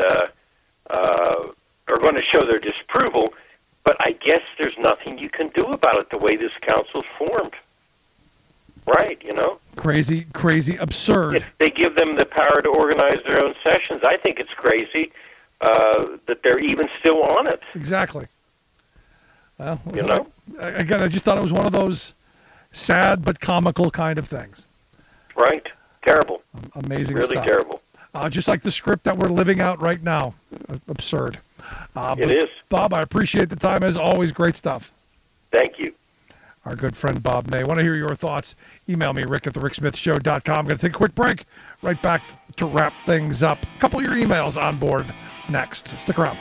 are going to show their disapproval. But I guess there's nothing you can do about it the way this council's formed. Right, Crazy, absurd. If they give them the power to organize their own sessions, I think it's crazy that they're even still on it. Exactly. Well, again, I just thought it was one of those sad but comical kind of things. Right. Terrible. Amazing really stuff. Really terrible. Just like the script that we're living out right now. Absurd. It is. Bob, I appreciate the time. As always, great stuff. Thank you. Our good friend Bob Ney. Want to hear your thoughts? Email me, rick@thericksmithshow.com. I'm going to take a quick break. Right back to wrap things up. A couple of your emails on board next. Stick around.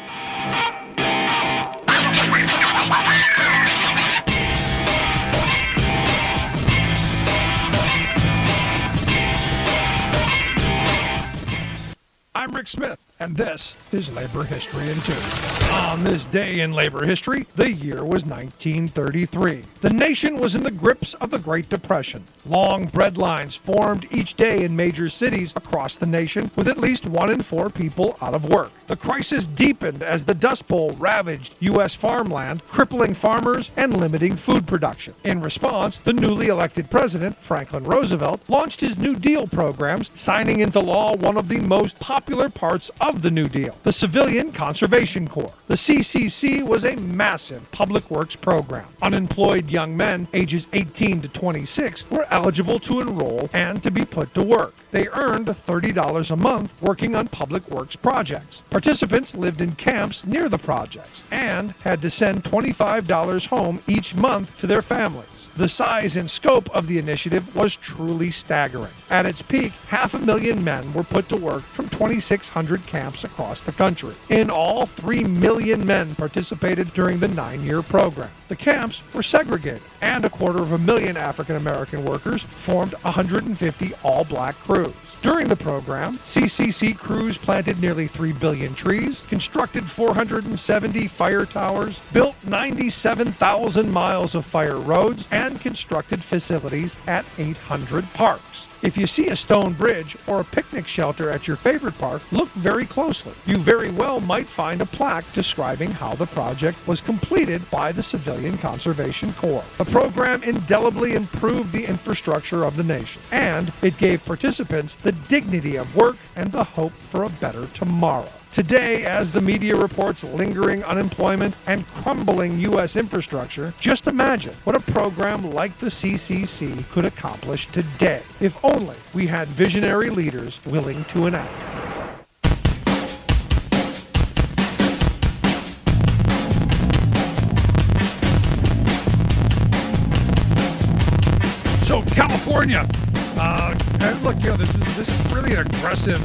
I'm Rick Smith, and this is Labor History in 2. On this day in labor history, the year was 1933. The nation was in the grips of the Great Depression. Long bread lines formed each day in major cities across the nation, with at least 1 in 4 people out of work. The crisis deepened as the Dust Bowl ravaged U.S. farmland, crippling farmers and limiting food production. In response, the newly elected president, Franklin Roosevelt, launched his New Deal programs, signing into law one of the most popular parts of the New Deal, the Civilian Conservation Corps. The CCC was a massive public works program. Unemployed young men ages 18 to 26 were eligible to enroll and to be put to work. They earned $30 a month working on public works projects. Participants lived in camps near the projects and had to send $25 home each month to their families. The size and scope of the initiative was truly staggering. At its peak, 500,000 men were put to work from 2,600 camps across the country. In all, 3 million men participated during the 9-year program. The camps were segregated, and 250,000 African American workers formed 150 all-black crews. During the program, CCC crews planted nearly 3 billion trees, constructed 470 fire towers, built 97,000 miles of fire roads, and constructed facilities at 800 parks. If you see a stone bridge or a picnic shelter at your favorite park, look very closely. You very well might find a plaque describing how the project was completed by the Civilian Conservation Corps. The program indelibly improved the infrastructure of the nation, and it gave participants the dignity of work and the hope for a better tomorrow. Today, as the media reports lingering unemployment and crumbling U.S. infrastructure, just imagine what a program like the CCC could accomplish today, if only we had visionary leaders willing to enact it. So, California, and look, this is really an aggressive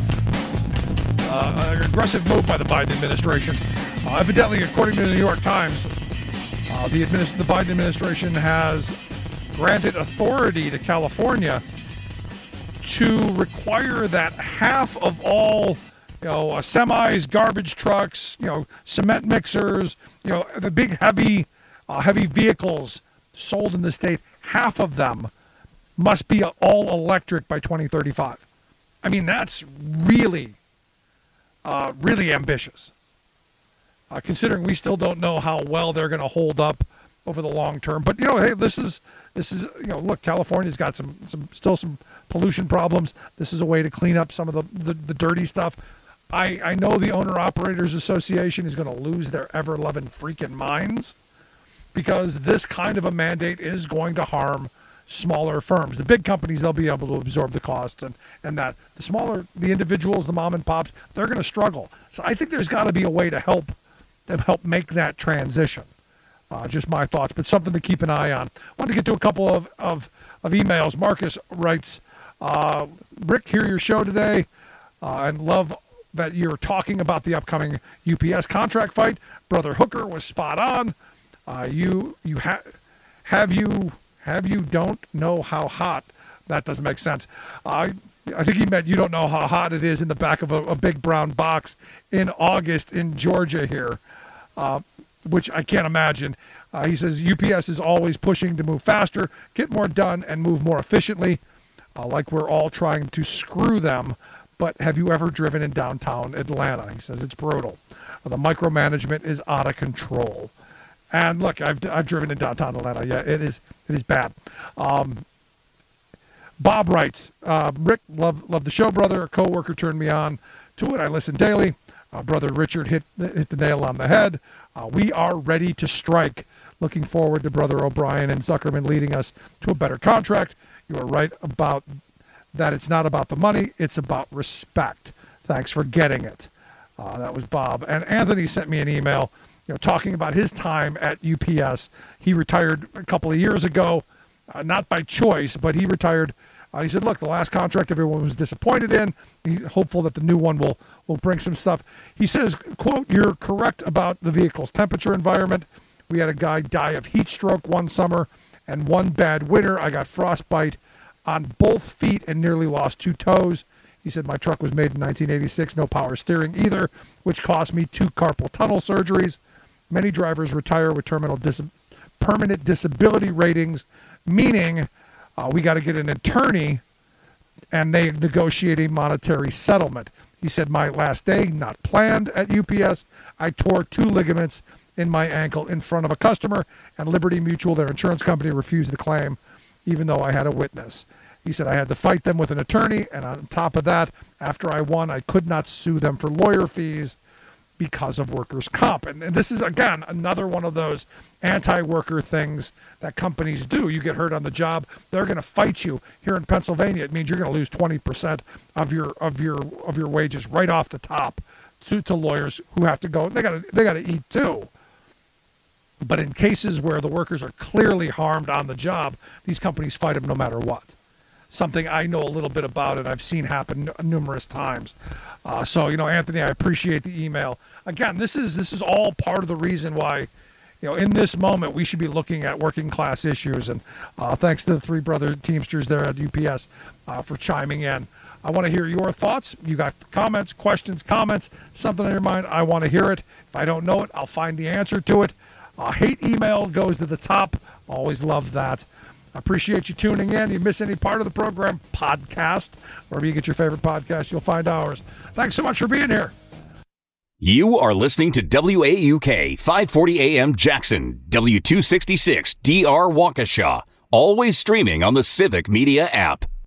move by the Biden administration. Evidently, according to the New York Times, the Biden administration has granted authority to California to require that half of all, semis, garbage trucks, cement mixers, the big heavy vehicles sold in the state, half of them must be all electric by 2035. I mean, that's really ambitious, considering we still don't know how well they're going to hold up over the long term. But hey, this is look, California's got still some pollution problems. This is a way to clean up some of the dirty stuff. I know the Owner Operators Association is going to lose their ever-loving freaking minds, because this kind of a mandate is going to harm smaller firms. The big companies, they'll be able to absorb the costs, and that the smaller, the individuals, the mom and pops, they're going to struggle. So I think there's got to be a way to help make that transition. Just my thoughts, but something to keep an eye on. I wanted to get to a couple of emails. Marcus writes, Rick, hear your show today, and love that you're talking about the upcoming UPS contract fight. Brother Hooker was spot on. You don't know how hot. That doesn't make sense. I think he meant you don't know how hot it is in the back of a big brown box in August in Georgia here, which I can't imagine. He says UPS is always pushing to move faster, get more done, and move more efficiently, like we're all trying to screw them. But have you ever driven in downtown Atlanta? He says it's brutal. The micromanagement is out of control. And look, I've driven in downtown Atlanta. Yeah, it is bad. Bob writes, Rick, love the show, brother. A coworker turned me on to it. I listen daily. Brother Richard hit the nail on the head. We are ready to strike. Looking forward to Brother O'Brien and Zuckerman leading us to a better contract. You are right about that. It's not about the money. It's about respect. Thanks for getting it. That was Bob. And Anthony sent me an email, talking about his time at UPS. He retired a couple of years ago, not by choice, but he retired. He said, look, the last contract everyone was disappointed in. He's hopeful that the new one will bring some stuff. He says, quote, you're correct about the vehicle's temperature environment. We had a guy die of heat stroke one summer, and one bad winter, I got frostbite on both feet and nearly lost 2 toes. He said, my truck was made in 1986, no power steering either, which cost me 2 carpal tunnel surgeries. Many drivers retire with permanent disability ratings, meaning we got to get an attorney and they negotiate a monetary settlement. He said, my last day, not planned at UPS, I tore 2 ligaments in my ankle in front of a customer, and Liberty Mutual, their insurance company, refused the claim, even though I had a witness. He said, I had to fight them with an attorney, and on top of that, after I won, I could not sue them for lawyer fees because of workers' comp. And this is, again, another one of those anti-worker things that companies do. You get hurt on the job, they're going to fight you. Here in Pennsylvania, it means you're going to lose 20% of your wages right off the top to lawyers who have to go. They got to eat too. But in cases where the workers are clearly harmed on the job, these companies fight them no matter what. Something I know a little bit about and I've seen happen numerous times. So, Anthony, I appreciate the email. Again, this is all part of the reason why, in this moment, we should be looking at working class issues. And thanks to the three brother Teamsters there at UPS for chiming in. I want to hear your thoughts. You got comments, questions, comments, something on your mind. I want to hear it. If I don't know it, I'll find the answer to it. Hate email goes to the top. Always love that. I appreciate you tuning in. You miss any part of the program, podcast, wherever you get your favorite podcast, you'll find ours. Thanks so much for being here. You are listening to WAUK 540 AM Jackson, W266 DR Waukesha, always streaming on the Civic Media app.